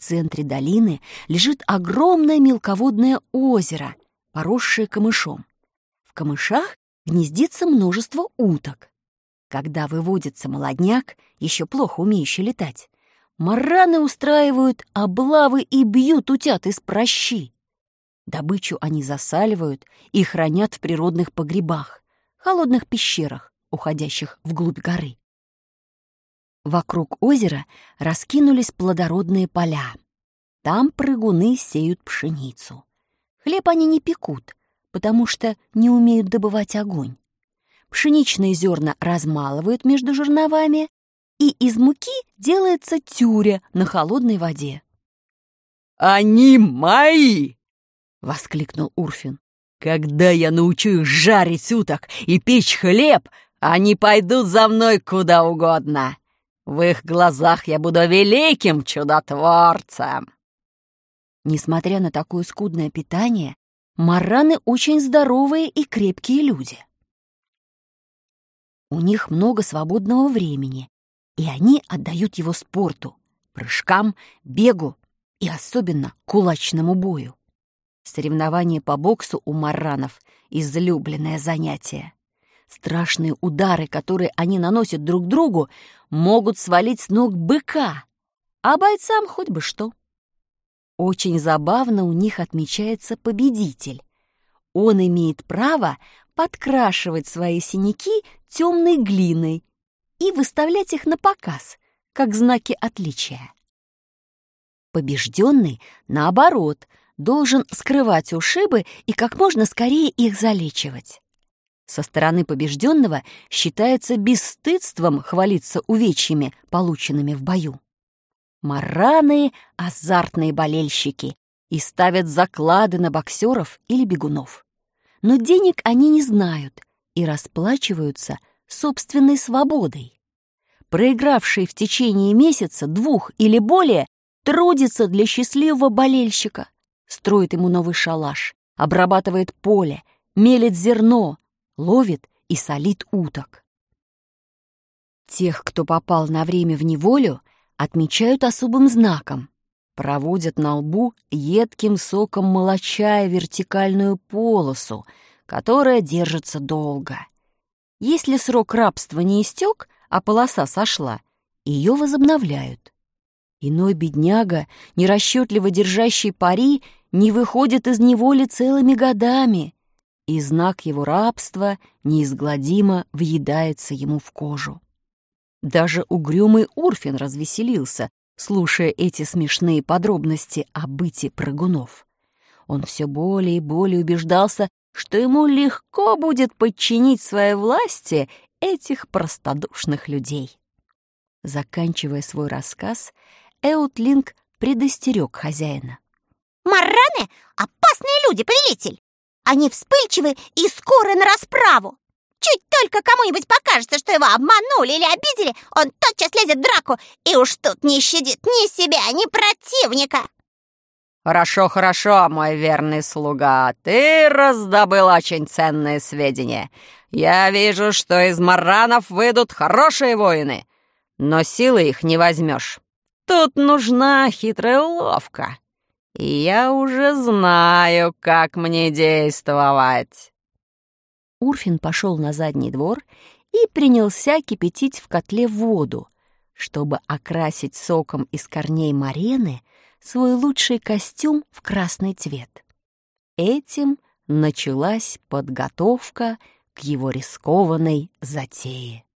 центре долины лежит огромное мелководное озеро, поросшее камышом. В камышах гнездится множество уток. Когда выводится молодняк, еще плохо умеющий летать, марраны устраивают облавы и бьют утят из пращи. Добычу они засаливают и хранят в природных погребах, холодных пещерах, уходящих вглубь горы. Вокруг озера раскинулись плодородные поля. Там прыгуны сеют пшеницу. Хлеб они не пекут, потому что не умеют добывать огонь. Пшеничные зерна размалывают между жерновами, и из муки делается тюря на холодной воде. «Они мои!» — воскликнул Урфин. «Когда я научу их жарить уток и печь хлеб, они пойдут за мной куда угодно. В их глазах я буду великим чудотворцем!» Несмотря на такое скудное питание, марраны очень здоровые и крепкие люди. У них много свободного времени, и они отдают его спорту, прыжкам, бегу и особенно кулачному бою. Соревнования по боксу у марранов — излюбленное занятие. Страшные удары, которые они наносят друг другу, могут свалить с ног быка, а бойцам хоть бы что. Очень забавно у них отмечается победитель. Он имеет право подкрашивать свои синяки темной глиной и выставлять их на показ, как знаки отличия. Побежденный, наоборот, должен скрывать ушибы и как можно скорее их залечивать. Со стороны побежденного считается бесстыдством хвалиться увечьями, полученными в бою. Марраны — азартные болельщики и ставят заклады на боксеров или бегунов. Но денег они не знают и расплачиваются собственной свободой. Проигравший в течение месяца, 2 или более, трудится для счастливого болельщика, строит ему новый шалаш, обрабатывает поле, мелет зерно, ловит и солит уток. Тех, кто попал на время в неволю, отмечают особым знаком, проводят на лбу едким соком молочая вертикальную полосу, которая держится долго. Если срок рабства не истек, а полоса сошла, ее возобновляют. Иной бедняга, нерасчетливо держащий пари, не выходит из неволи целыми годами, и знак его рабства неизгладимо въедается ему в кожу. Даже угрюмый Урфин развеселился, слушая эти смешные подробности о быте прыгунов. Он все более и более убеждался, что ему легко будет подчинить своей власти этих простодушных людей. Заканчивая свой рассказ, Эутлинг предостерег хозяина. «Марраны — опасные люди, повелитель! Они вспыльчивы и скоры на расправу. Чуть только кому-нибудь покажется, что его обманули или обидели, он тотчас лезет в драку и уж тут не щадит ни себя, ни противника». «Хорошо, хорошо, мой верный слуга, ты раздобыл очень ценные сведения. Я вижу, что из марранов выйдут хорошие воины, но силы их не возьмешь. Тут нужна хитрая уловка, и я уже знаю, как мне действовать». Урфин пошел на задний двор и принялся кипятить в котле воду, чтобы окрасить соком из корней марены свой лучший костюм в красный цвет. Этим началась подготовка к его рискованной затее.